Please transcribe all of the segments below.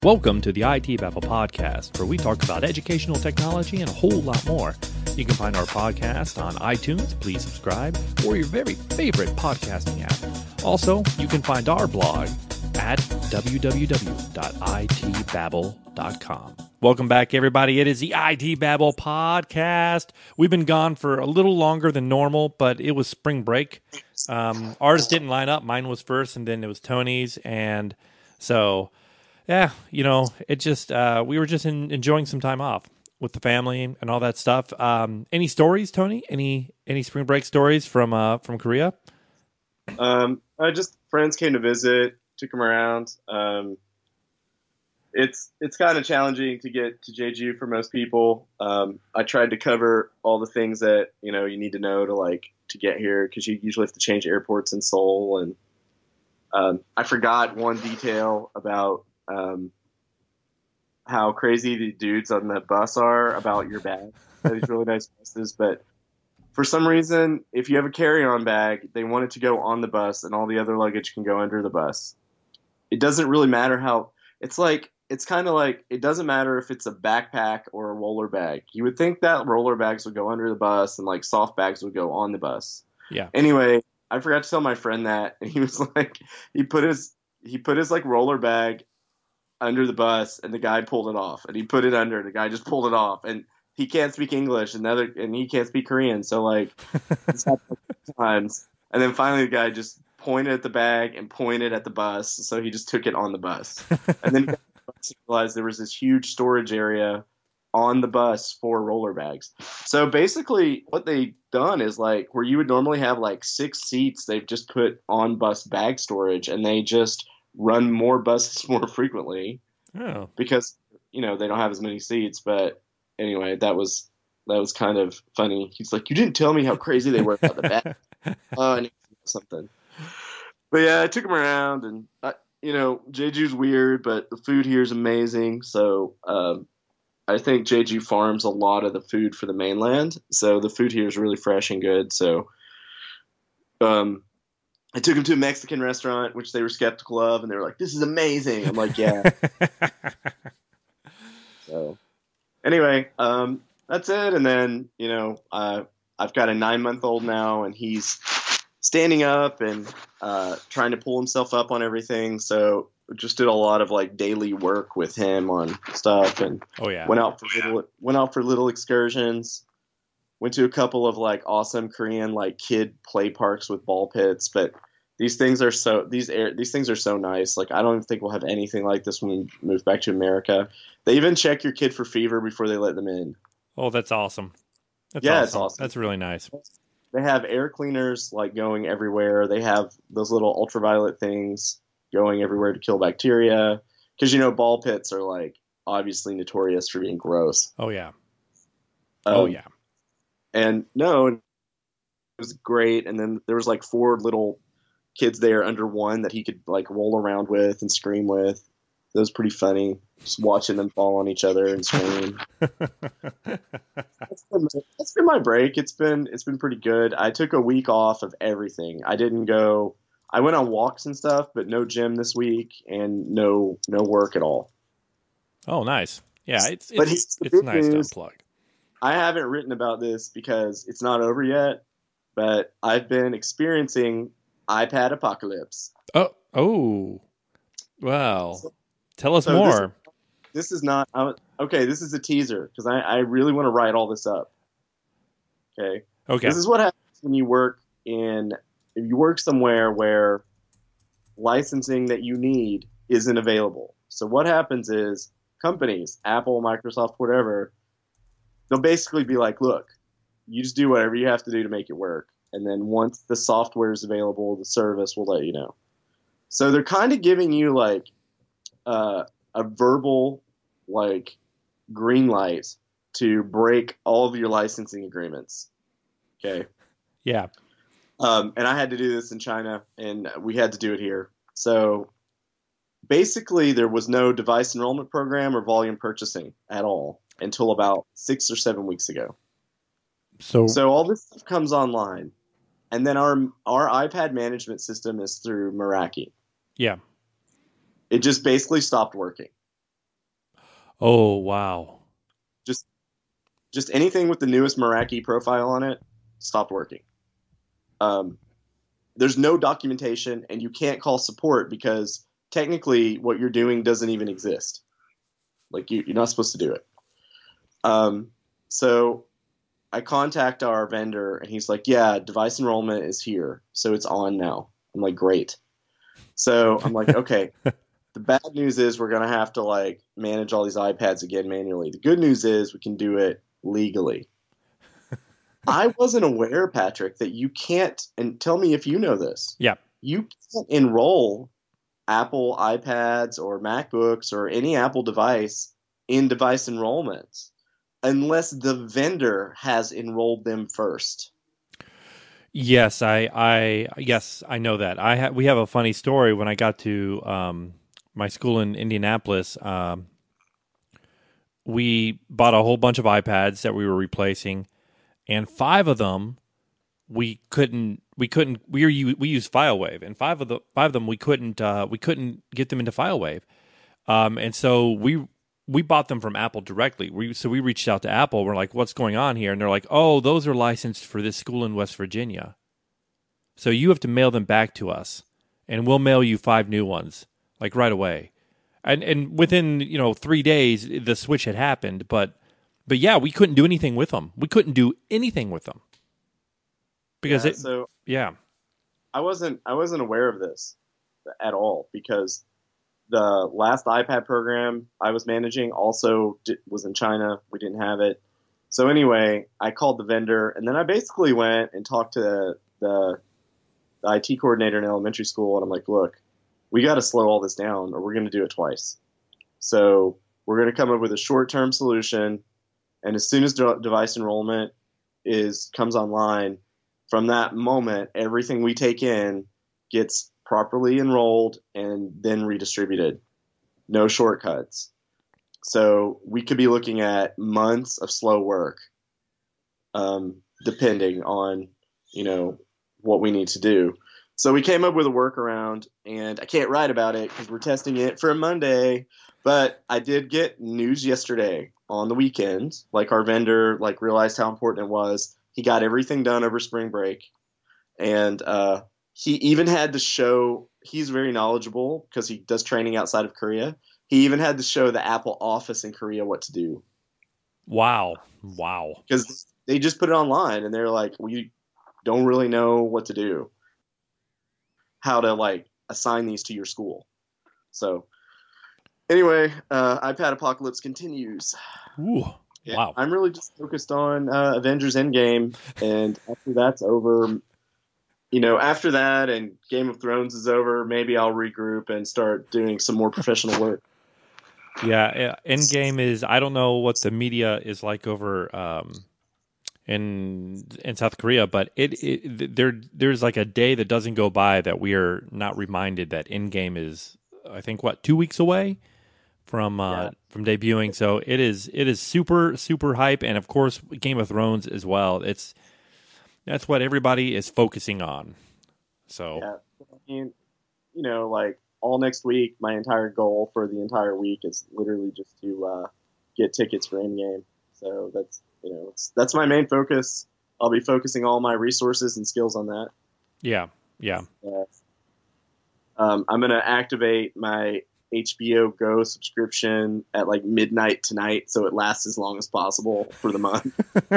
Welcome to the IT Babble podcast, where we talk about educational technology and a whole lot more. You can find our podcast on iTunes, please subscribe, or your very favorite podcasting app. Also, you can find our blog at www.itbabble.com. Welcome back, everybody. It is the IT Babble podcast. We've been gone for a little longer than normal, but it was spring break. Ours didn't line up. Mine was first, and then it was Tony's, and so... yeah, it just, we were just enjoying some time off with the family and all that stuff. Any stories, Tony? Any spring break stories from Korea? Just friends came to visit, took them around. It's kind of challenging to get to Jeju for most people. I tried to cover all the things that, you need to know to get here, because you usually have to change airports in Seoul. And I forgot one detail about how crazy the dudes on the bus are about your bag. These really nice buses, but for some reason, if you have a carry-on bag, they want it to go on the bus, and all the other luggage can go under the bus. It doesn't really matter how. It's kind of like it doesn't matter if it's a backpack or a roller bag. You would think that roller bags would go under the bus and soft bags would go on the bus. Yeah. Anyway, I forgot to tell my friend that, and he was like, he put his roller bag under the bus, and the guy pulled it off, and he put it under, and the guy just pulled it off, and he can't speak English, and he can't speak Korean, so it's happened times, and then finally the guy just pointed at the bag and pointed at the bus, so he just took it on the bus, and then he realized there was this huge storage area on the bus for roller bags. So basically what they've done is where you would normally have 6 seats, they've just put on bus bag storage, and they just run more buses more frequently. Oh. Because they don't have as many seats. But anyway, that was kind of funny. He's like, you didn't tell me how crazy they were about the bag. And something. But yeah, I took him around, and Jeju's weird, but the food here is amazing. So I think Jeju farms a lot of the food for the mainland, so the food here is really fresh and good. So I took him to a Mexican restaurant, which they were skeptical of, and they were like, this is amazing. I'm like, yeah. So anyway, that's it. And then, I've got a 9-month-old now, and he's standing up and trying to pull himself up on everything. So just did a lot of daily work with him on stuff, and went out for little excursions. Went to a couple of awesome Korean kid play parks with ball pits, but these things are so nice. I don't even think we'll have anything like this when we move back to America. They even check your kid for fever before they let them in. Oh, that's awesome. It's awesome. That's really nice. They have air cleaners going everywhere. They have those little ultraviolet things going everywhere to kill bacteria, because ball pits are obviously notorious for being gross. Oh yeah. And no, it was great. And then there was 4 little kids there under 1 that he could roll around with and scream with. That was pretty funny, just watching them fall on each other and scream. That's been my break. It's been pretty good. I took a week off of everything. I went on walks and stuff, but no gym this week, and no work at all. Oh, nice. Yeah, it's nice to unplug. I haven't written about this because it's not over yet, but I've been experiencing iPad apocalypse. Oh, wow. Tell us more. This is not okay. This is a teaser, because I really want to write all this up. Okay. This is what happens when you work somewhere where licensing that you need isn't available. So what happens is companies, Apple, Microsoft, whatever, they'll basically be like, look, you just do whatever you have to do to make it work. And then once the software is available, the service will let you know. So they're kind of giving you a verbal green light to break all of your licensing agreements. Okay. Yeah. And I had to do this in China, and we had to do it here. So basically there was no device enrollment program or volume purchasing at all until about 6 or 7 weeks ago. So all this stuff comes online, and then our iPad management system is through Meraki. Yeah. It just basically stopped working. Oh, wow. Just just anything with the newest Meraki profile on it stopped working. Um, there's no documentation, and you can't call support because technically what you're doing doesn't even exist. Like you're not supposed to do it. So I contact our vendor, and he's like, "Yeah, device enrollment is here, so it's on now." I'm like, "Great." So I'm like, "Okay." The bad news is we're gonna have to like manage all these iPads again manually. The good news is we can do it legally. I wasn't aware, Patrick, that you can't, and tell me if you know this, Yeah. you can't enroll Apple iPads or MacBooks or any Apple device in device enrollments unless the vendor has enrolled them first. Yes, yes, I know that. We have a funny story when I got to my school in Indianapolis. We bought a whole bunch of iPads that we were replacing, and five of them we used FileWave, and five of them we couldn't get them into FileWave, and so we bought them from Apple directly. We reached out to Apple. We're like, "What's going on here?" And they're like, "Oh, those are licensed for this school in West Virginia, so you have to mail them back to us, and we'll mail you five new ones like right away." And within 3 days, the switch had happened, but yeah, we couldn't do anything with them. We couldn't do anything with them because Yeah, it so yeah. I wasn't aware of this at all because the last iPad program I was managing also was in China. We didn't have it. So anyway, I called the vendor, and then I basically went and talked to the IT coordinator in elementary school, and I'm like, look, we got to slow all this down, or we're going to do it twice. So we're going to come up with a short-term solution, and as soon as device enrollment is comes online, from that moment, everything we take in gets properly enrolled and then redistributed. No shortcuts. So we could be looking at months of slow work, depending on you know what we need to do. So we came up with a workaround, and I can't write about it because we're testing it for Monday. But I did get news yesterday on the weekend. Like our vendor, like realized how important it was. He got everything done over spring break, and he even had to show. He's very knowledgeable because he does training outside of Korea. He even had to show the Apple office in Korea what to do Wow. Wow. because they just put it online, and they're like, we don't really know what to do, how to like assign these to your school. So anyway, iPad apocalypse continues. Ooh. Yeah, Wow. I'm really just focused on Avengers Endgame, and after that's over, after that and Game of Thrones is over, maybe I'll regroup and start doing some more professional work. Yeah, Endgame is. I don't know what the media is like over in South Korea, but there's like a day that doesn't go by that we are not reminded that Endgame is. I think 2 weeks away Yeah, from debuting. So it is super super hype, and of course Game of Thrones as well. That's what everybody is focusing on. So yeah. I mean, like all next week, my entire goal for the entire week is literally just to get tickets for Endgame. So that's my main focus. I'll be focusing all my resources and skills on that. yeah, yeah. Uh, I'm gonna activate my HBO Go subscription at like midnight tonight, so it lasts as long as possible for the month.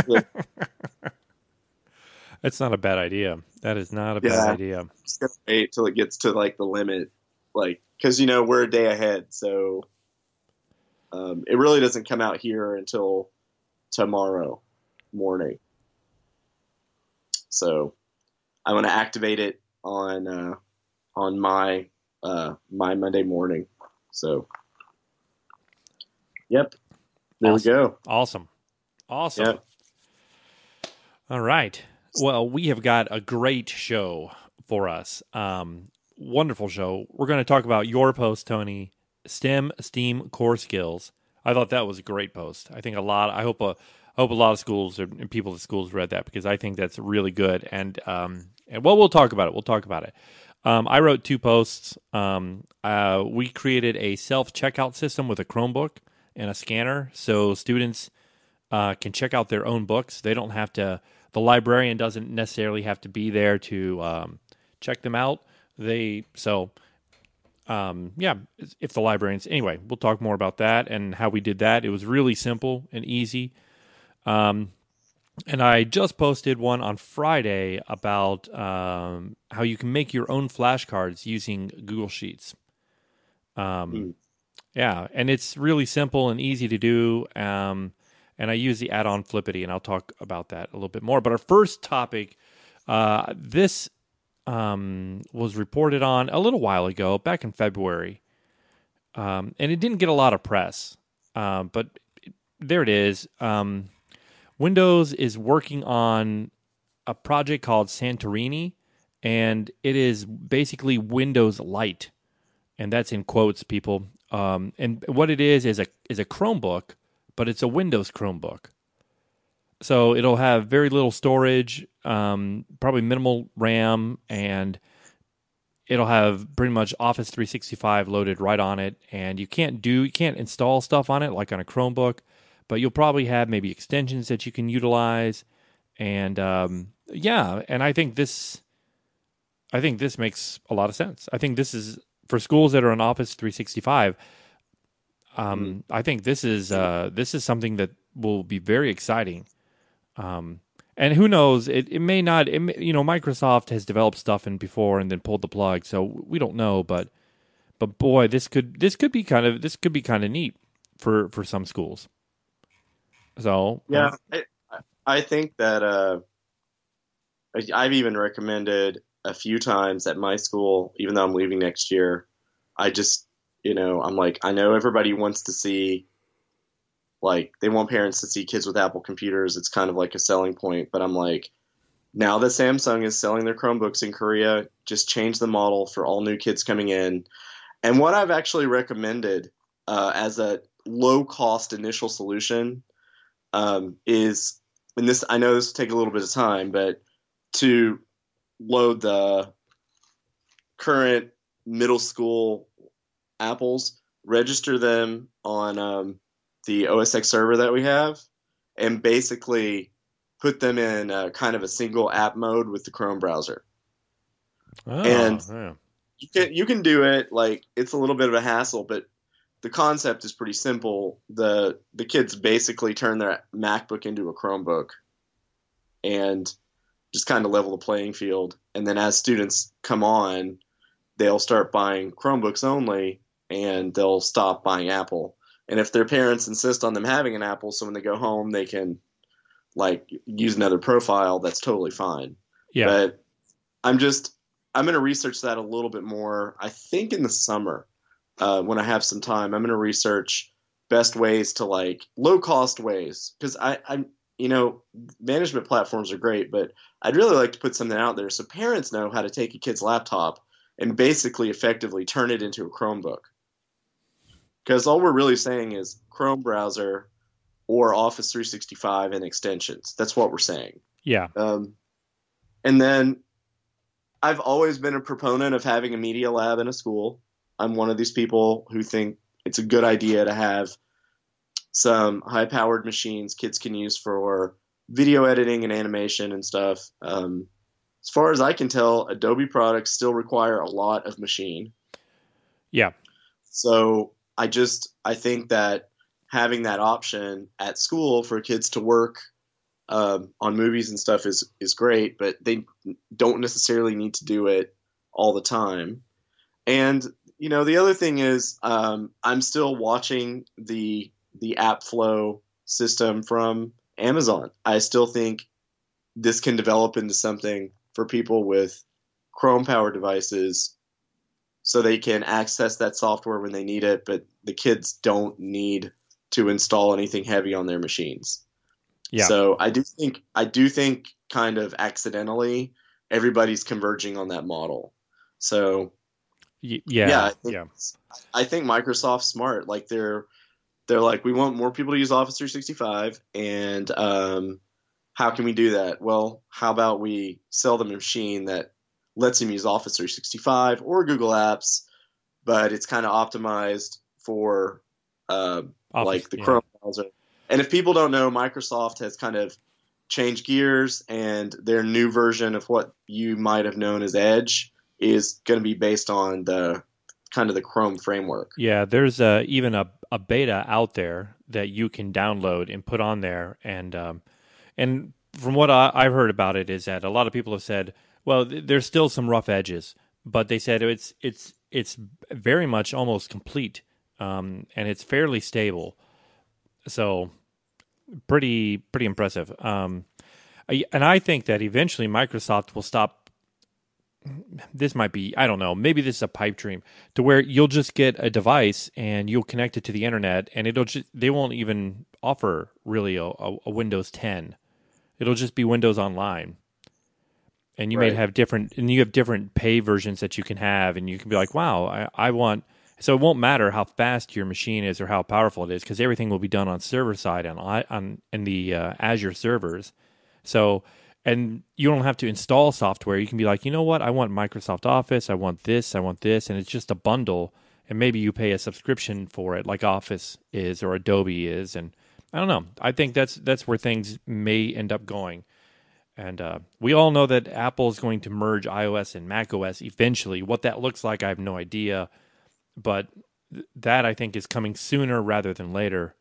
That's not a bad idea. That is not a bad Yeah, idea. just gonna wait till it gets to like the limit, like because we're a day ahead, so it really doesn't come out here until tomorrow morning. So I'm gonna activate it on my Monday morning. So yep, there we Awesome. go. Awesome. Awesome. Yep. All right. Well, we have got a great show for us. Wonderful show. We're going to talk about your post, Tony, STEAM core skills. I thought that was a great post. I think I hope a lot of schools and people at schools read that because I think that's really good. And well, we'll talk about it. We'll talk about it. I wrote two posts. We created a self checkout system with a Chromebook and a scanner, so students can check out their own books. They don't have to. The librarian doesn't necessarily have to be there to check them out. Yeah, if the librarians. Anyway, we'll talk more about that and how we did that. It was really simple and easy. And I just posted one on Friday about how you can make your own flashcards using Google Sheets. Yeah, and it's really simple and easy to do. And I use the add-on Flippity, and I'll talk about that a little bit more. But our first topic, this was reported on a little while ago, back in February, and it didn't get a lot of press. But there it is. Windows is working on a project called Santorini, and it is basically Windows Lite, and that's in quotes, people. And what it is a Chromebook, but it's a Windows Chromebook. So it'll have very little storage, probably minimal RAM, and it'll have pretty much Office 365 loaded right on it. And you can't install stuff on it like on a Chromebook, but you'll probably have maybe extensions that you can utilize. And and I think this makes a lot of sense. I think this is for schools that are on Office 365. I think this is something that will be very exciting. And who knows? It may not. Microsoft has developed stuff in before and then pulled the plug, so we don't know. But boy, this could be kind of neat for some schools. So yeah, I think that I've even recommended a few times at my school, even though I'm leaving next year. I just, I'm like, I know everybody wants to see, like, they want parents to see kids with Apple computers. It's kind of like a selling point. But I'm like, now that Samsung is selling their Chromebooks in Korea, just change the model for all new kids coming in. And what I've actually recommended as a low-cost initial solution is, and this, I know this will take a little bit of time, but to load the current middle school Apples, register them on the OS X server that we have, and basically put them in kind of a single app mode with the Chrome browser. And you can do it. Like, it's a little bit of a hassle, but the concept is pretty simple. The kids basically turn their MacBook into a Chromebook and just kind of level the playing field. And then as students come on, they'll start buying Chromebooks only, and they'll stop buying Apple. And if their parents insist on them having an Apple, so when they go home, they can like use another profile, that's totally fine. Yeah. But I'm going to research that a little bit more. I think in the summer, when I have some time, I'm going to research best ways to, like, low cost ways. Cause I'm, management platforms are great, but I'd really like to put something out there so parents know how to take a kid's laptop and basically effectively turn it into a Chromebook. Because all we're really saying is Chrome browser or Office 365 and extensions. That's what we're saying. Yeah. And then I've always been a proponent of having a media lab in a school. I'm one of these people who think it's a good idea to have some high-powered machines kids can use for video editing and animation and stuff. As far as I can tell, Adobe products still require a lot of machine. Yeah. So I think that having that option at school for kids to work on movies and stuff is great, but they don't necessarily need to do it all the time. And, the other thing is I'm still watching the AppFlow system from Amazon. I still think this can develop into something for people with Chrome-powered devices so they can access that software when they need it, but the kids don't need to install anything heavy on their machines. Yeah. So I do think kind of accidentally everybody's converging on that model. So I think Microsoft's smart. Like they're like, we want more people to use Office 365, and how can we do that? Well, how about we sell them a machine that lets them use Office 365 or Google Apps, but it's kind of optimized for Office, like the yeah. Chrome browser. And if people don't know, Microsoft has kind of changed gears, and their new version of what you might have known as Edge is going to be based on the kind of the Chrome framework. Yeah, there's even a beta out there that you can download and put on there, and from what I've heard about it is that a lot of people have said, well, there's still some rough edges, but they said it's very much almost complete, and it's fairly stable. So pretty impressive. And I think that eventually Microsoft will stop. This might be, I don't know, maybe this is a pipe dream to where you'll just get a device and you'll connect it to the internet, and they won't even offer really a Windows 10. It'll just be Windows Online. And you may Right. have different pay versions that you can have, and you can be like, wow, I want. So it won't matter how fast your machine is or how powerful it is, because everything will be done on server side on in the Azure servers. So, and you don't have to install software. You can be like, you know what, I want Microsoft Office, I want this, and it's just a bundle. And maybe you pay a subscription for it, like Office is or Adobe is, and I don't know. I think that's where things may end up going. And we all know that Apple is going to merge iOS and macOS eventually. What that looks like, I have no idea. But that I think is coming sooner rather than later.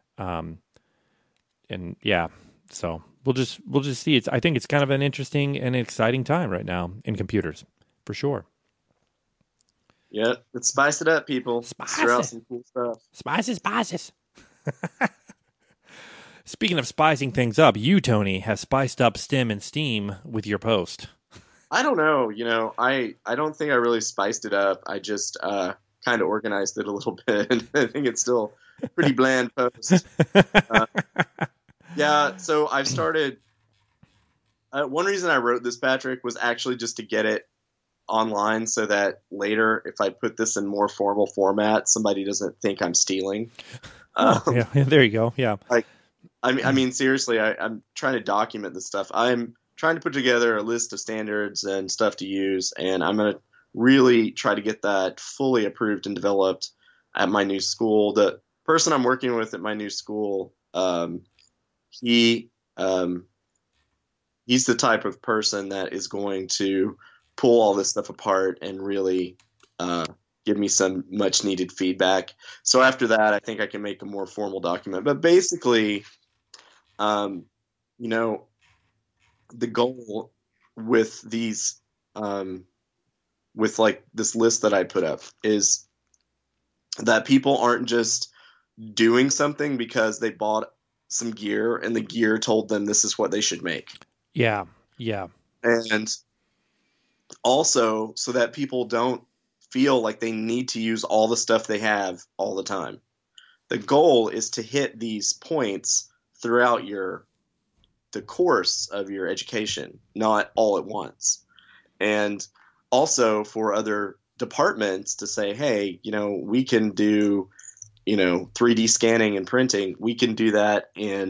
And yeah, so we'll just see. I think it's kind of an interesting and exciting time right now in computers, for sure. Yeah, let's spice it up, people. Let's throw out Spicy, some cool stuff. spices. Speaking of spicing things up, you, Tony, have spiced up Stem and Steam with your post. I don't know. I don't think I really spiced it up. I just kind of organized it a little bit. I think it's still pretty bland post. Uh, yeah, so I've started. One reason I wrote this, Patrick, was actually just to get it online so that later, if I put this in more formal format, somebody doesn't think I'm stealing. Oh, Um, yeah, there you go. Yeah. like, I mean, seriously, I'm trying to document this stuff. I'm trying to put together a list of standards and stuff to use, and I'm going to really try to get that fully approved and developed at my new school. The person I'm working with at my new school, he um, he's the type of person that is going to pull all this stuff apart and really uh, give me some much needed feedback. So after that, I think I can make a more formal document. But basically, um, you know, the goal with these, with like this list that I put up, is that people aren't just doing something because they bought some gear and the gear told them this is what they should make. Yeah. Yeah. And also so that people don't feel like they need to use all the stuff they have all the time. The goal is to hit these points throughout the course of your education, not all at once. And also for other departments to say, hey, we can do, 3D scanning and printing. We can do that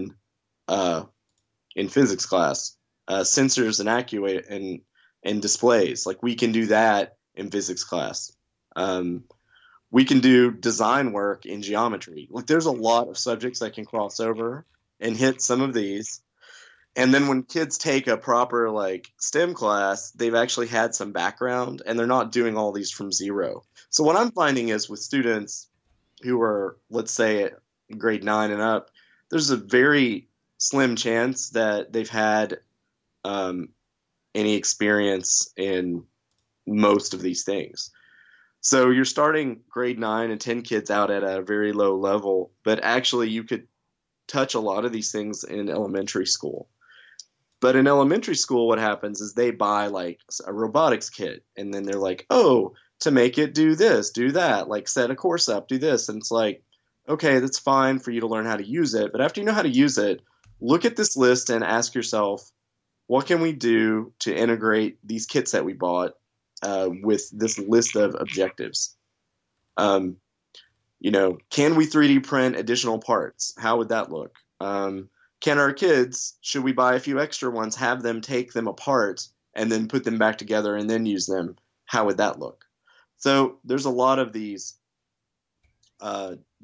in physics class. Sensors and actuate and displays, like we can do that in physics class. We can do design work in geometry. Like there's a lot of subjects that can cross over and hit some of these. And then when kids take a proper like STEM class, they've actually had some background and they're not doing all these from zero. So what I'm finding is with students who are, let's say, at grade 9 and up, there's a very slim chance that they've had any experience in most of these things. So you're starting grade 9 and 10 kids out at a very low level, but actually you could touch a lot of these things in elementary school. But in elementary school, what happens is they buy like a robotics kit, and then they're like, oh, to make it do this, do that, like set a course up, do this. And it's like, okay, that's fine for you to learn how to use it. But after you know how to use it, look at this list and ask yourself, what can we do to integrate these kits that we bought with this list of objectives? Um, can we 3D print additional parts? How would that look? Can our kids, should we buy a few extra ones, have them take them apart and then put them back together and then use them? How would that look? So there's a lot of these,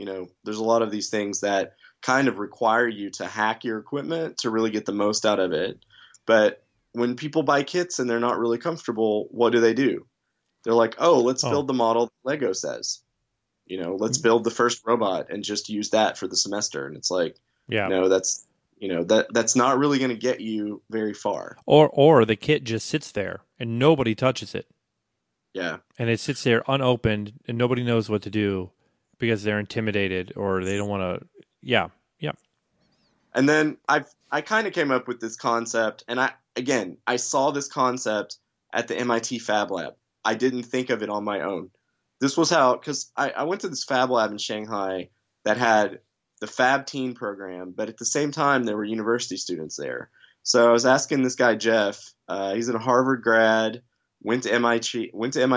there's a lot of these things that kind of require you to hack your equipment to really get the most out of it. But when people buy kits and they're not really comfortable, what do? They're like, oh, let's build the model that Lego says. Let's build the first robot and just use that for the semester. And it's like, no, that's that's not really going to get you very far. Or the kit just sits there and nobody touches it. Yeah. And it sits there unopened and nobody knows what to do because they're intimidated or they don't want to. Yeah. Yeah. And then I kind of came up with this concept, and I saw this concept at the MIT Fab Lab. I didn't think of it on my own. This was how, because I went to this Fab Lab in Shanghai that had the Fab Teen program, but at the same time there were university students there. So I was asking this guy Jeff. He's a Harvard grad, went to MIT,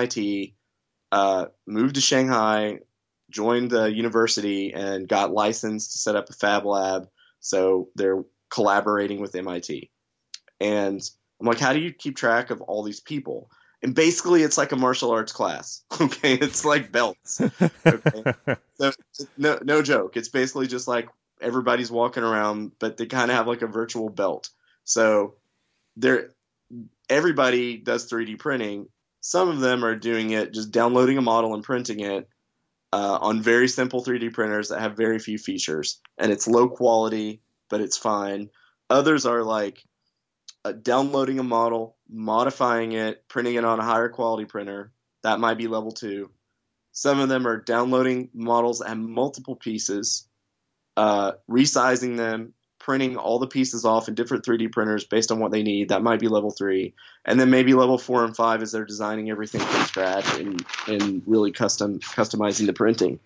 moved to Shanghai, joined the university, and got licensed to set up a Fab Lab. So they're collaborating with MIT. And I'm like, how do you keep track of all these people? And basically, it's like a martial arts class. Okay, it's like belts. Okay, so no joke. It's basically just like everybody's walking around, but they kind of have like a virtual belt. So everybody does 3D printing. Some of them are doing it just downloading a model and printing it on very simple 3D printers that have very few features, and it's low quality, but it's fine. Others are like downloading a model, modifying it, printing it on a higher quality printer. That might be level 2. Some of them are downloading models that have multiple pieces, resizing them, printing all the pieces off in different 3D printers based on what they need. That might be level 3. And then maybe level 4 and 5 is they're designing everything from scratch and really customizing the printing.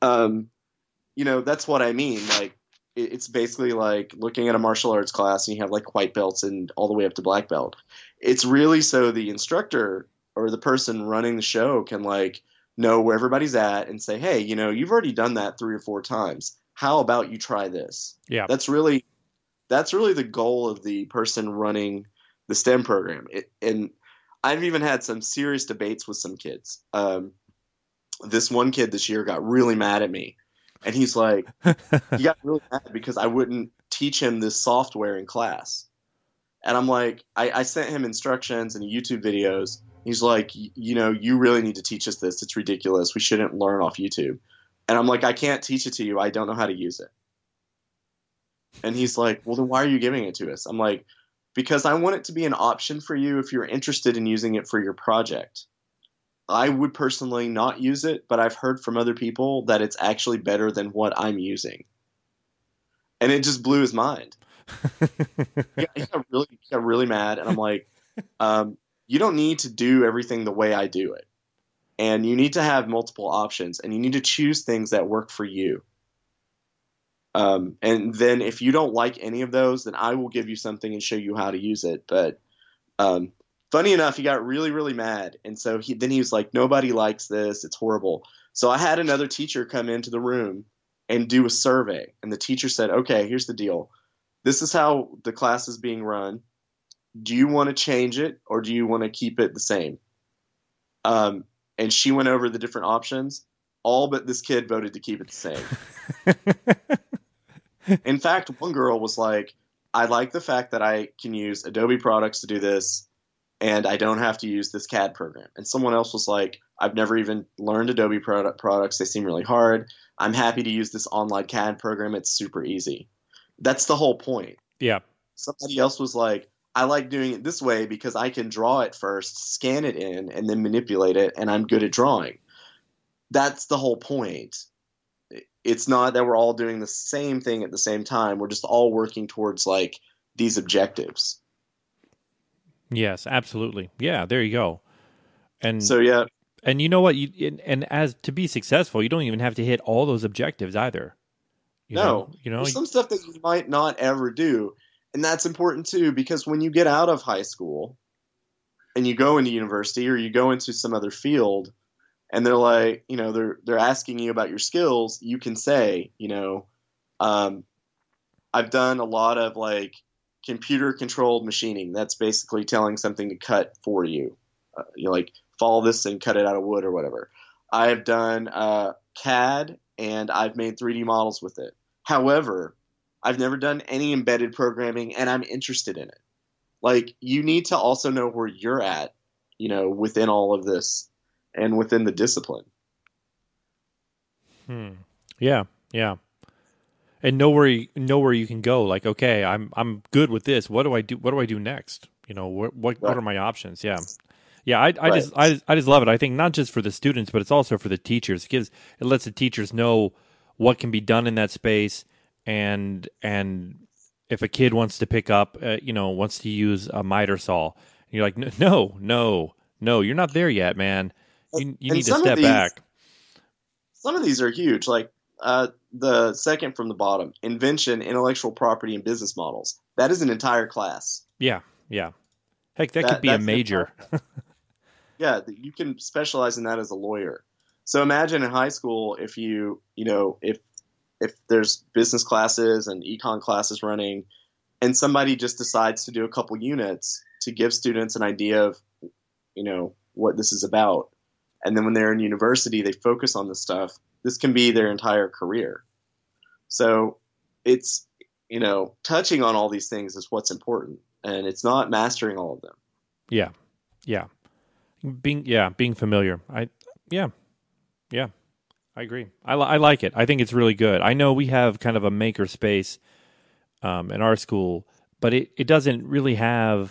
That's what I mean. Like, it's basically like looking at a martial arts class and you have like white belts and all the way up to black belt. It's really so the instructor or the person running the show can like know where everybody's at and say, hey, you've already done that 3 or 4 times. How about you try this? Yeah. That's really the goal of the person running the STEM program. And I've even had some serious debates with some kids. This one kid this year got really mad at me. And he's like, he got really mad because I wouldn't teach him this software in class. And I'm like, I sent him instructions and YouTube videos. He's like, you really need to teach us this. It's ridiculous. We shouldn't learn off YouTube. And I'm like, I can't teach it to you. I don't know how to use it. And he's like, well, then why are you giving it to us? I'm like, because I want it to be an option for you if you're interested in using it for your project. I would personally not use it, but I've heard from other people that it's actually better than what I'm using. And it just blew his mind. He got really mad. And I'm like, you don't need to do everything the way I do it. And you need to have multiple options. And you need to choose things that work for you. And then if you don't like any of those, then I will give you something and show you how to use it. But funny enough, he got really, really mad. And so he was like, nobody likes this. It's horrible. So I had another teacher come into the room and do a survey. And the teacher said, okay, here's the deal. This is how the class is being run. Do you want to change it or do you want to keep it the same? And she went over the different options. All but this kid voted to keep it the same. In fact, one girl was like, I like the fact that I can use Adobe products to do this. And I don't have to use this CAD program. And someone else was like, I've never even learned Adobe products. They seem really hard. I'm happy to use this online CAD program. It's super easy. That's the whole point. Yeah. Somebody else was like, I like doing it this way because I can draw it first, scan it in, and then manipulate it, and I'm good at drawing. That's the whole point. It's not that we're all doing the same thing at the same time. We're just all working towards like these objectives. Yes, absolutely. Yeah, there you go. And so, yeah. And you know what? And as to be successful, you don't even have to hit all those objectives either. You know, there's some stuff that you might not ever do. And that's important too, because when you get out of high school and you go into university or you go into some other field and they're like, they're asking you about your skills, you can say, I've done a lot of like computer controlled machining. That's basically telling something to cut for you. Like follow this and cut it out of wood or whatever. I have done CAD and I've made 3D models with it. However, I've never done any embedded programming, and I'm interested in it. Like, you need to also know where you're at, within all of this and within the discipline. Yeah, yeah. And know where you can go. Like, okay, I'm good with this. What do I do? What do I do next? What Right. are my options? Yeah, yeah. I Right. just I just love it. I think not just for the students, but it's also for the teachers. It lets the teachers know what can be done in that space, and if a kid wants to pick up, wants to use a miter saw, and you're like, no, no, no, you're not there yet, man. You And need to step back. some of these are huge. Like the second from the bottom, invention, intellectual property, and business models. That is an entire class. Yeah, yeah. Heck, that could be a That's an entire major. Yeah, you can specialize in that as a lawyer. So imagine in high school if if there's business classes and econ classes running, and somebody just decides to do a couple units to give students an idea of what this is about, and then when they're in university they focus on this stuff. This can be their entire career. So it's touching on all these things is what's important, and it's not mastering all of them. Yeah, yeah. Being familiar. Yeah, yeah. I agree. I like it. I think it's really good. I know we have kind of a maker space in our school, but it doesn't really have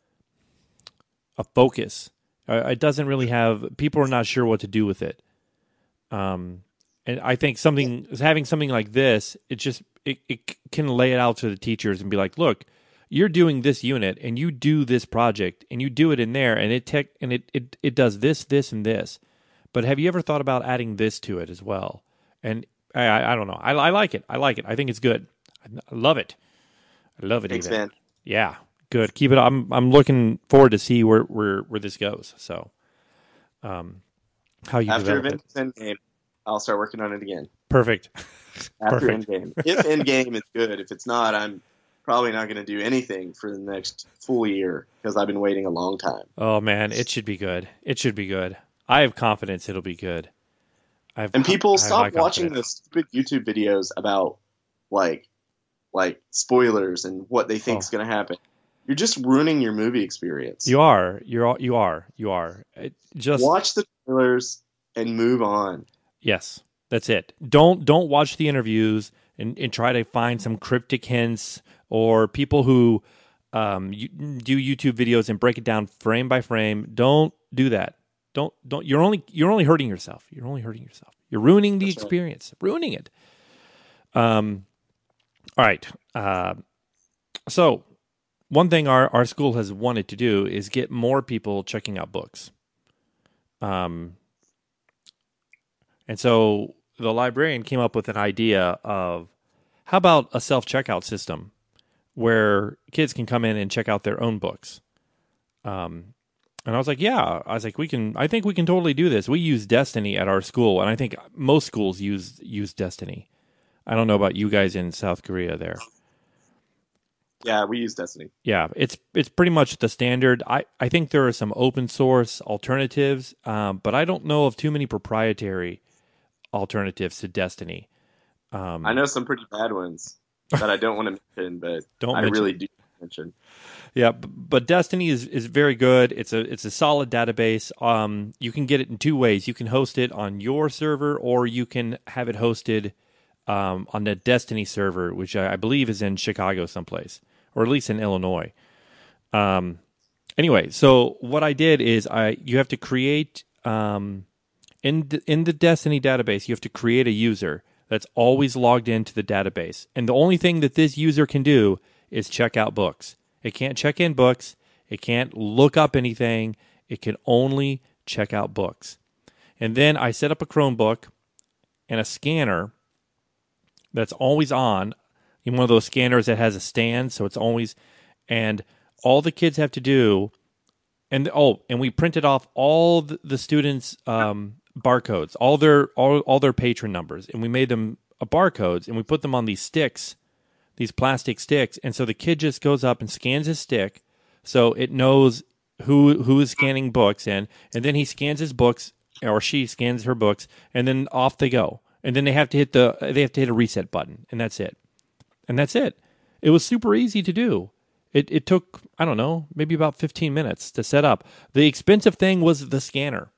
a focus. It doesn't really have. People are not sure what to do with it. And I think having something like this, it can lay it out to the teachers and be like, look, you're doing this unit and you do this project and you do it in there and it does this, this, and this. But have you ever thought about adding this to it as well? And I don't know. I like it. I like it. I think it's good. I love it. I love it. Thanks, Even. man. Yeah. Good. Keep it. I'm looking forward to see where this goes. So, how you After develop it. Avengers Endgame, I'll start working on it again. Perfect. After Perfect. Endgame. If Endgame is good. If it's not, I'm probably not going to do anything for the next full year because I've been waiting a long time. Oh man, it should be good. It should be good. I have confidence it'll be good. And people I have high stop watching the confidence. stupid YouTube videos about like spoilers and what they think Oh, is going to happen. You're just ruining your movie experience. you are. You are. Just Watch the trailers and move on. yes, that's it. Don't watch the interviews and try to find some cryptic hints or people who do YouTube videos and break it down frame by frame. Don't do that. Don't. You're only hurting yourself. You're only hurting yourself. You're ruining the That's right. experience. Ruining it. All right. So one thing our school has wanted to do is get more people checking out books. And so the librarian came up with an idea of how about a self-checkout system where kids can come in and check out their own books. And I was like, yeah. I was like, I think we can totally do this. We use Destiny at our school, and I think most schools use Destiny. I don't know about you guys in South Korea there. Yeah, we use Destiny. Yeah, it's pretty much the standard. I think there are some open source alternatives, but I don't know of too many proprietary alternatives to Destiny. I know some pretty bad ones that I don't want to mention, but Don't I mention. really do mention. Yeah, but Destiny is very good. It's a solid database. You can get it in two ways. You can host it on your server, or you can have it hosted on the Destiny server, which I believe is in Chicago someplace, or at least in Illinois. Anyway, so what I did is you have to create in the Destiny database, you have to create a user that's always logged into the database, and the only thing that this user can do is check out books. It can't check in books. It can't look up anything. It can only check out books. And then I set up a Chromebook and a scanner that's always on, in one of those scanners that has a stand, so it's always, and all the kids have to do, and we printed off all the students' barcodes, all their patron numbers, and we made them barcodes, and we put them on these sticks, these plastic sticks, and so the kid just goes up and scans his stick, so it knows who is scanning books, and then he scans his books, or she scans her books, and then off they go. and then they have to hit a reset button, and that's it. And that's it. It was super easy to do. It took, I don't know, maybe about 15 minutes to set up. The expensive thing was the scanner.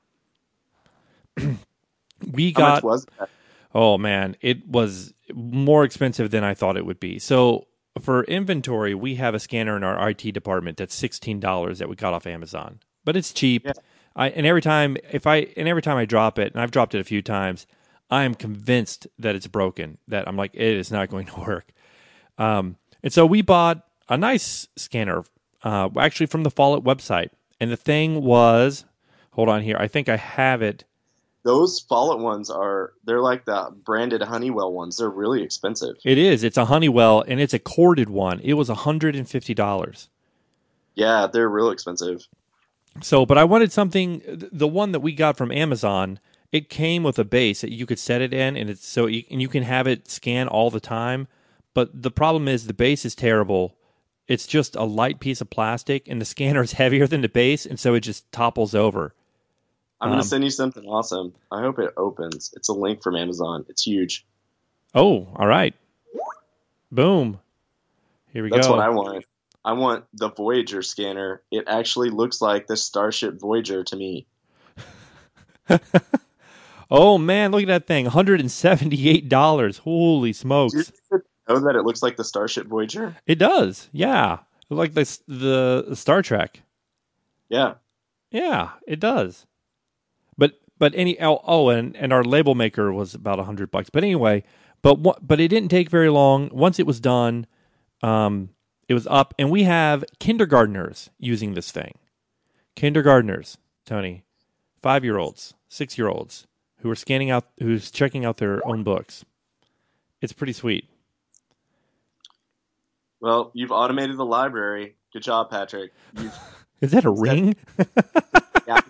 How much was that? Oh man, it was more expensive than I thought it would be. So for inventory, we have a scanner in our IT department that's $16 that we got off Amazon, but it's cheap. Yeah. Every time I drop it, and I've dropped it a few times, I am convinced that it's broken. That I'm like, it is not going to work. And so we bought a nice scanner, actually from the Follett website, and the thing was, hold on here, I think I have it. Those Follett ones they're like the branded Honeywell ones. They're really expensive. It is. It's a Honeywell, and it's a corded one. It was $150. Yeah, they're real expensive. So, but I wanted something. The one that we got from Amazon, it came with a base that you could set it in, and you can have it scan all the time. But the problem is the base is terrible. It's just a light piece of plastic, and the scanner is heavier than the base, and so it just topples over. I'm going to send you something awesome. I hope it opens. It's a link from Amazon. It's huge. Oh, all right. Boom. Here we go. That's what I want. I want the Voyager scanner. It actually looks like the Starship Voyager to me. Oh, man, look at that thing. $178. Holy smokes. Do you know that it looks like the Starship Voyager? It does, yeah. Like the Star Trek. Yeah. Yeah, it does. But and our label maker was about $100. But anyway, but it didn't take very long. Once it was done, it was up, and we have kindergartners using this thing. Kindergartners, Tony, 5-year-olds, 6-year-olds who's checking out their own books. It's pretty sweet. Well, you've automated the library. Good job, Patrick. Is that a ring? Yeah.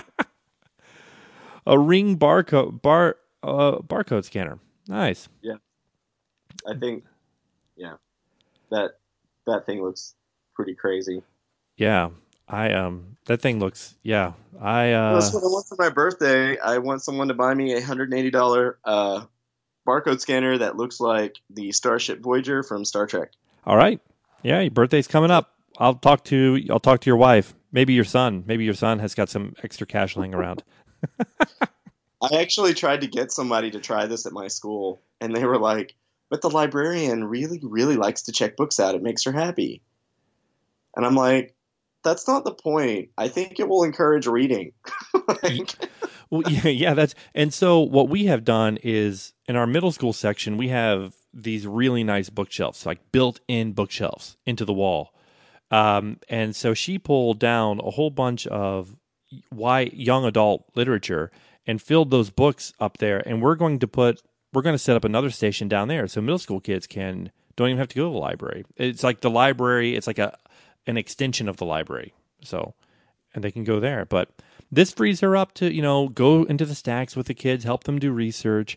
A ring barcode scanner. Nice. Yeah. I think, yeah, that thing looks pretty crazy. Yeah. That thing looks, yeah. That's what I want for my birthday. I want someone to buy me a $180 barcode scanner that looks like the Starship Voyager from Star Trek. All right. Yeah, your birthday's coming up. I'll talk to your wife. Maybe your son. Maybe your son has got some extra cash laying around. I actually tried to get somebody to try this at my school, and they were like, but the librarian really, really likes to check books out. It makes her happy. And I'm like, that's not the point. I think it will encourage reading. Well, yeah, and so what we have done is in our middle school section, we have these really nice bookshelves, like built-in bookshelves into the wall. And so she pulled down a whole bunch of young adult literature and filled those books up there. And we're going to set up another station down there so middle school kids don't even have to go to the library. It's like the library. It's like an extension of the library. So, and they can go there. But this frees her up to, go into the stacks with the kids, help them do research,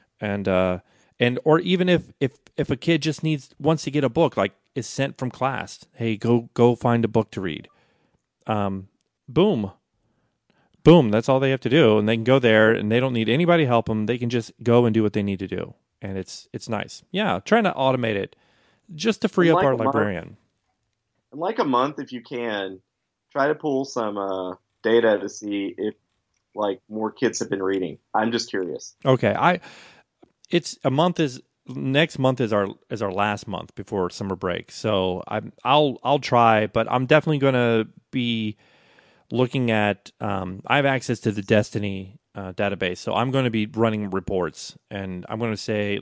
or even if a kid just wants to get a book, like is sent from class, hey, go find a book to read. Boom. That's all they have to do, and they can go there, and they don't need anybody to help them. They can just go and do what they need to do, and it's nice. Yeah, trying to automate it just to free up our librarian. In like a month, if you can, try to pull some data to see if like more kids have been reading. I'm just curious. Okay, next month is our last month before summer break, so I'll try, but I'm definitely going to be looking at. I have access to the Destiny database, so I'm going to be running reports, and I'm going to say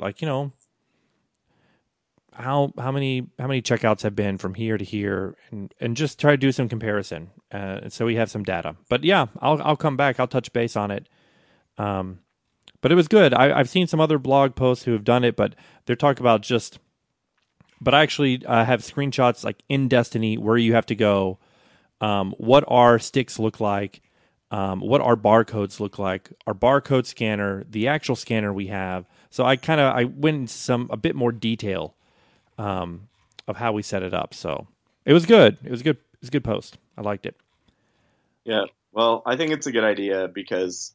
how many checkouts have been from here to here, and just try to do some comparison, so we have some data. But yeah, I'll come back. I'll touch base on it. But it was good. I've seen some other blog posts who have done it, but they're talking about but I actually have screenshots like in Destiny where you have to go, what our sticks look like, what our barcodes look like, our barcode scanner, the actual scanner we have. So I went into a bit more detail of how we set it up. So it was good. It was a good post. I liked it. Yeah. Well, I think it's a good idea because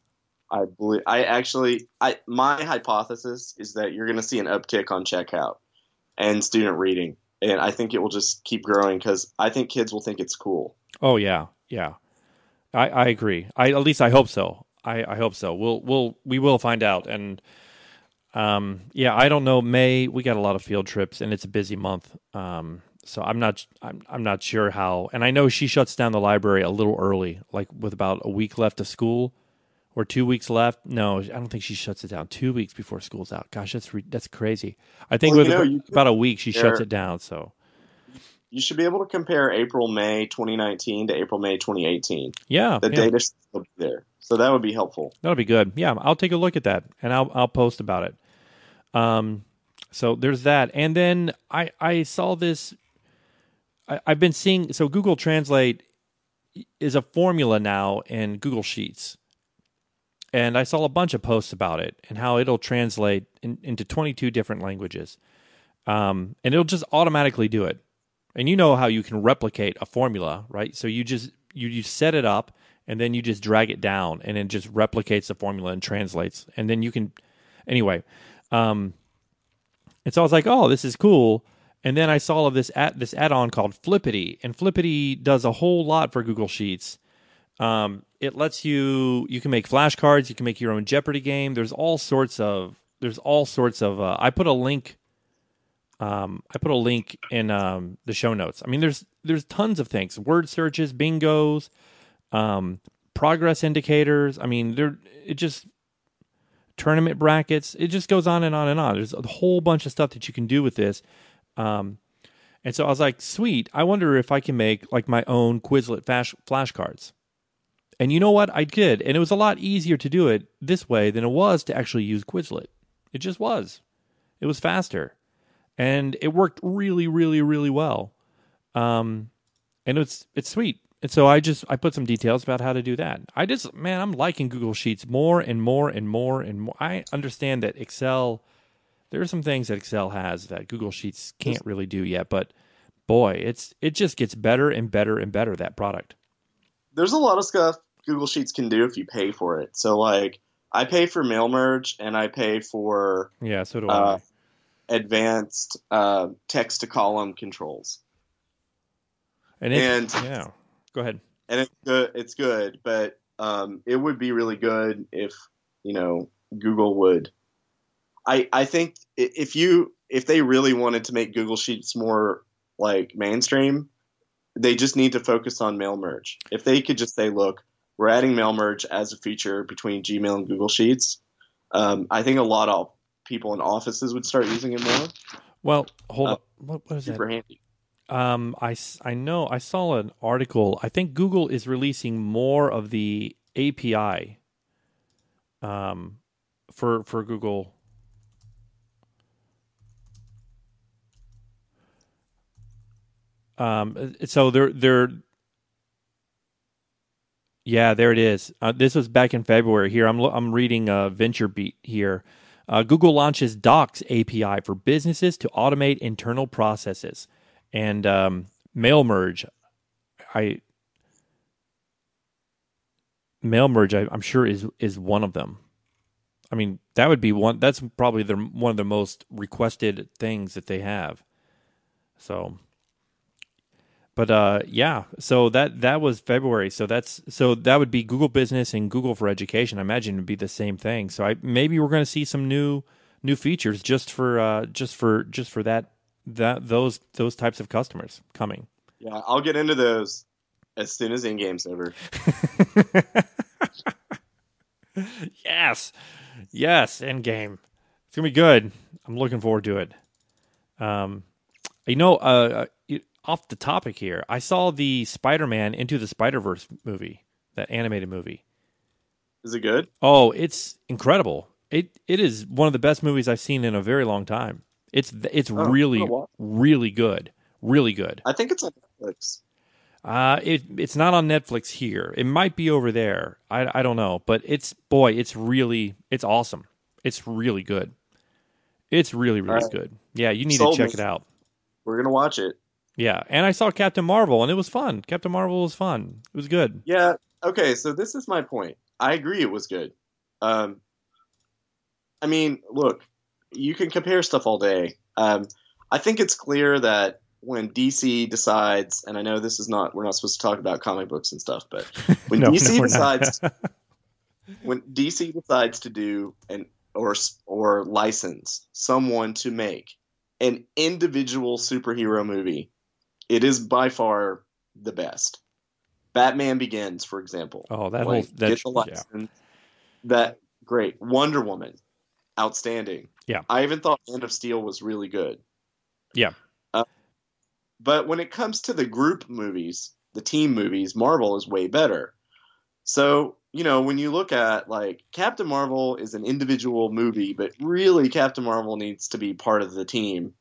My hypothesis is that you're going to see an uptick on checkout and student reading, and I think it will just keep growing because I think kids will think it's cool. Oh yeah, yeah. I agree. At least I hope so. I hope so. We will find out. And yeah, I don't know. May we got a lot of field trips, and it's a busy month. So I'm not sure how. And I know she shuts down the library a little early, like with about a week left of school or 2 weeks left. No, I don't think she shuts it down 2 weeks before school's out. Gosh, that's crazy. I think Well, with you could about a week she shuts compare, it down. So you should be able to compare April May 2019 to April May 2018. yeah, The yeah, data should still be there, so that would be helpful. that'll be good. Yeah, I'll take a look at that and I'll post about it. So there's that, and then I saw this. I've been seeing so Google Translate is a formula now in Google Sheets, and I saw a bunch of posts about it and how it'll translate into 22 different languages, and it'll just automatically do it. And you know how you can replicate a formula, right? So you set it up, and then you just drag it down, and it just replicates the formula and translates, and then you can anyway. Um, And so I was like, "Oh, this is cool." And then I saw this add-on called Flippity, and Flippity does a whole lot for Google Sheets. It lets you can make flashcards, you can make your own Jeopardy game. There's all sorts of. I put a link in the show notes. I mean, there's tons of things: word searches, bingos, progress indicators. I mean, it just tournament brackets. It just goes on and on and on. There's a whole bunch of stuff that you can do with this. Um, and so I was like, sweet. I wonder if I can make like my own Quizlet flashcards. And you know what? I did. And it was a lot easier to do it this way than it was to actually use Quizlet. It just was. It was faster. And it worked really, really, really well. And it's sweet. And so I put some details about how to do that. I'm liking Google Sheets more and more and more and more. I understand that Excel, there are some things that Excel has that Google Sheets There's, can't really do yet, but boy, it just gets better and better and better, that product. there's a lot of stuff Google Sheets can do if you pay for it. So like, I pay for mail merge and I pay for Yeah, so do uh, I. advanced text to column controls, And and yeah. Go ahead. it's good. It's good, but it would be really good if Google would. I think if they really wanted to make Google Sheets more like mainstream, they just need to focus on mail merge. If they could just say, look, we're adding mail merge as a feature between Gmail and Google Sheets, I think a lot of people in offices would start using it more. Well, hold on. What is that? Super handy. I know I saw an article. I think Google is releasing more of the API for Google. So they're yeah, there it is. This was back in February. Here, I'm reading VentureBeat here. Google launches Docs API for businesses to automate internal processes, and mail merge. I Mail merge. I'm sure is one of them. I mean, that would be one. That's probably one of the most requested things that they have. So but yeah, so that was February. So that would be Google Business and Google for Education. I imagine it'd be the same thing. So maybe we're going to see some new features just for those types of customers coming. Yeah, I'll get into those as soon as in game's over. Yes, yes, Endgame. It's gonna be good. I'm looking forward to it. Um, off the topic here, I saw the Spider-Man Into the Spider-Verse movie, that animated movie. Is it good? Oh, it's incredible. It is one of the best movies I've seen in a very long time. It's really really good, really good. I think it's on Netflix. It's not on Netflix here. It might be over there. I don't know, but it's awesome. It's really good. It's really All really right, good. Yeah, you need to sold me. check it out. We're gonna watch it. Yeah, and I saw Captain Marvel, and it was fun. Captain Marvel was fun. It was good. Yeah. Okay. So this is my point. I agree. It was good. Um, I mean, look, you can compare stuff all day. I think it's clear that when DC decides, and I know this is not, we're not supposed to talk about comic books and stuff, but when No, no, DC we're not. decides, when DC decides to do an or license someone to make an individual superhero movie, it is by far the best. Batman Begins, for example, Oh, that whole like get the yeah, license. That great. Wonder Woman, outstanding. yeah, I even thought Man of Steel was really good. yeah. Uh, but when it comes to the group movies, the team movies, Marvel is way better. So, when you look at like Captain Marvel is an individual movie, but really Captain Marvel needs to be part of the team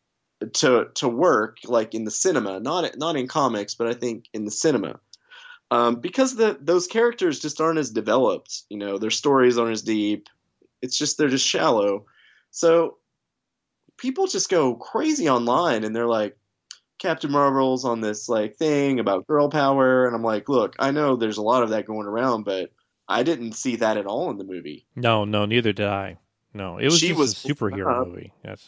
to work like in the cinema, not in comics, but I think in the cinema. Because those characters just aren't as developed, their stories aren't as deep. It's just they're just shallow. So people just go crazy online and they're like, Captain Marvel's on this like thing about girl power, and I'm like, look, I know there's a lot of that going around, but I didn't see that at all in the movie. No, no, neither did I. No, it was She just a was superhero movie. Yes.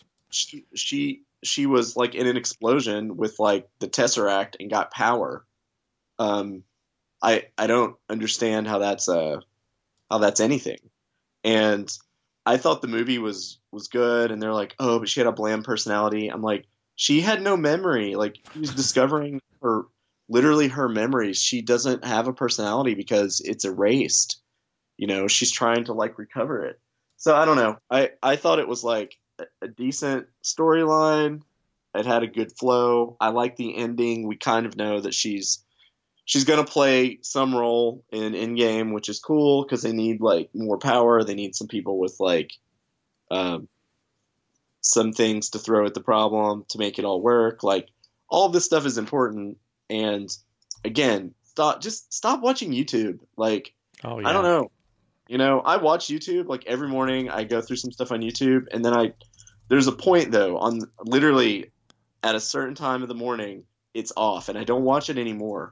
she was like in an explosion with like the Tesseract and got power. Um, I don't understand how that's anything. And I thought the movie was good, and they're like, oh, but she had a bland personality. I'm like, she had no memory. Like she was discovering literally her memories. She doesn't have a personality because it's erased. She's trying to like recover it. So I don't know. I thought it was like a decent storyline. It had a good flow. I like the ending. We kind of know that she's going to play some role in Endgame, which is cool because they need like more power. They need some people with like um, some things to throw at the problem to make it all work. Like all of this stuff is important. And again, stop watching YouTube. Like, Oh I don't yeah. know. I watch YouTube like every morning. I go through some stuff on YouTube, and then there's a point though on literally at a certain time of the morning, it's off, and I don't watch it anymore.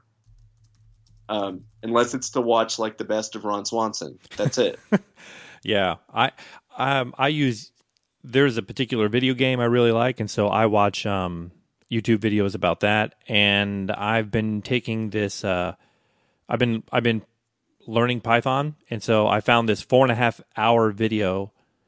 Unless it's to watch like the best of Ron Swanson. That's it. Yeah. I use there's a particular video game I really like, and so I watch YouTube videos about that. And I've been taking this. I've been learning Python, and so I found this 4.5 hour video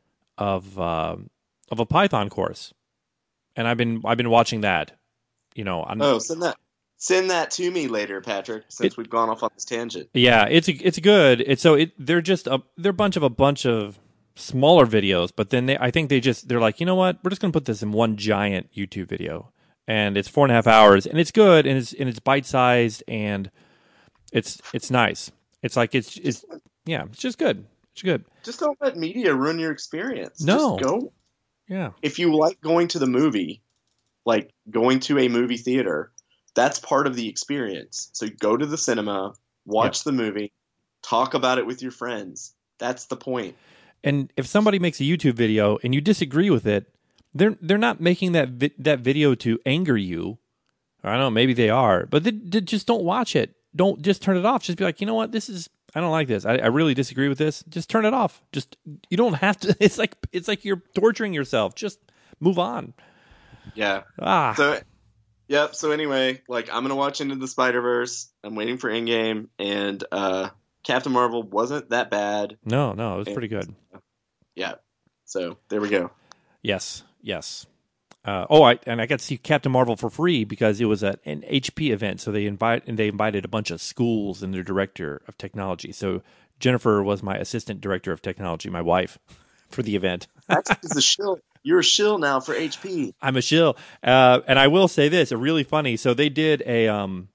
of a Python course, and I've been watching that. I'm Oh, send that to me later, Patrick. it. Since we've gone off on this tangent. Yeah, it's good. They're just they're a bunch of smaller videos, but then I think they're like, you know what, we're just gonna put this in one giant YouTube video, and it's 4.5 hours, and it's good, and it's bite sized, and it's nice. It's like it's yeah, it's just good. It's good. Just don't let media ruin your experience. Just No, go. yeah, If you like going to the movie, like going to a movie theater, that's part of the experience. So go to the cinema, watch the movie, talk about it with your friends. That's the point. and if somebody makes a YouTube video and you disagree with it, they're not making that video to anger you. I don't know, maybe they are, but they just don't watch it. Don't just turn it off. Just be like, you know what, I don't like this. I really disagree with this. Just turn it off. Just you don't have to. It's like you're torturing yourself. Just move on. Yeah. Ah, So yep. So anyway, like I'm gonna watch Into the Spider-Verse. I'm waiting for Endgame, and Captain Marvel wasn't that bad. no, it was And, pretty good. yeah. So there we go. Yes. I got to see Captain Marvel for free because it was an HP event. So they invited a bunch of schools and their director of technology. So Jennifer was my assistant director of technology, my wife, for the event. That's a shill. You're a shill now for HP. I'm a shill, and I will say this: really funny. So they did a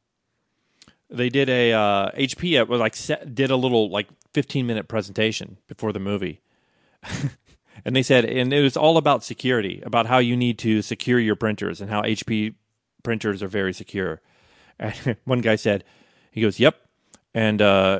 HP did a little like 15-minute presentation before the movie. And they said, and it was all about security, about how you need to secure your printers and how HP printers are very secure. And one guy said, he goes, "Yep," and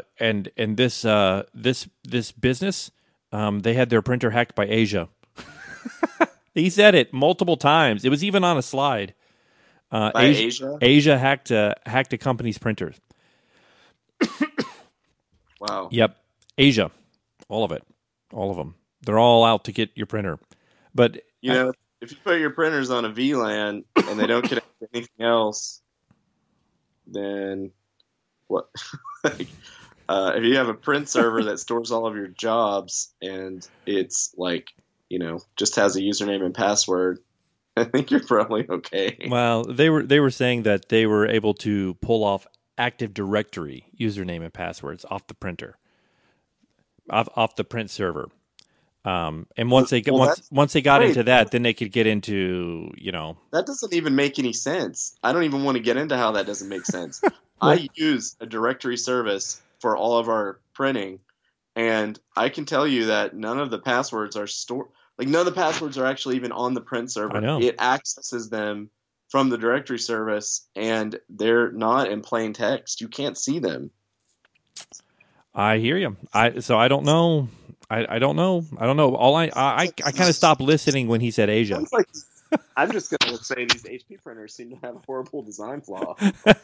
this business, they had their printer hacked by Asia. He said it multiple times. It was even on a slide. By Asia? Asia hacked a company's printers. Wow. Yep, Asia. All of it. All of them. They're all out to get your printer. But You know, if you put your printers on a VLAN and they don't connect to anything else, then what? Like, if you have a print server that stores all of your jobs and it's like, just has a username and password, I think you're probably okay. well, they were saying that they were able to pull off Active Directory username and passwords off the printer, off the print server. And once they once they got great. into that, then they could get into That doesn't even make any sense. I don't even want to get into how that doesn't make sense. I use a directory service for all of our printing, and I can tell you that none of the passwords are stored. Like, none of the passwords are actually even on the print server. I know. It accesses them from the directory service, and they're not in plain text. You can't see them. I hear you. So I don't know. I don't know. I don't know. All I kind of stopped listening when he said Asia. Sounds like, I'm just going to say these HP printers seem to have a horrible design flaw.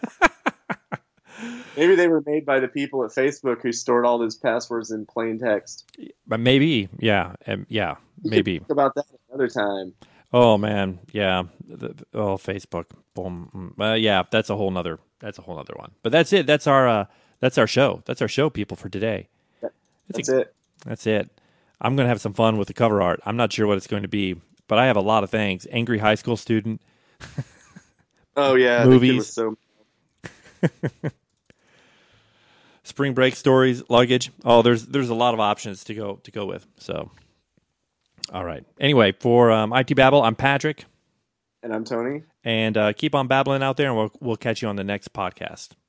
Maybe they were made by the people at Facebook who stored all those passwords in plain text. But maybe, yeah, maybe. Talk about that another time. Oh man, yeah. Facebook. Boom. Yeah, that's a whole nother one. But that's it. That's our show. That's our show, people, for today. That's it. That's it. I'm going to have some fun with the cover art. I'm not sure what it's going to be, but I have a lot of things. Angry high school student. Oh yeah, movies. The kid was so... Spring break stories, luggage. Oh, there's a lot of options to go with. So, all right. Anyway, for IT Babble, I'm Patrick, and I'm Tony, and keep on babbling out there, and we'll catch you on the next podcast.